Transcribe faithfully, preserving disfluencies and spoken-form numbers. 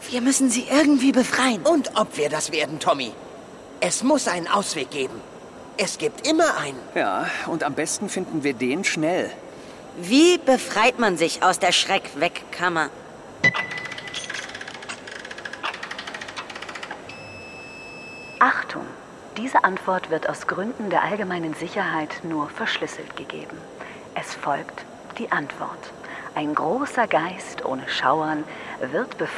Wir müssen sie irgendwie befreien. Und ob wir das werden, Tommy. Es muss einen Ausweg geben. Es gibt immer einen. Ja, und am besten finden wir den schnell. Wie befreit man sich aus der Schreck-Weg-Kammer? Achtung! Diese Antwort wird aus Gründen der allgemeinen Sicherheit nur verschlüsselt gegeben. Es folgt die Antwort. Ein großer Geist ohne Schauern wird befreit.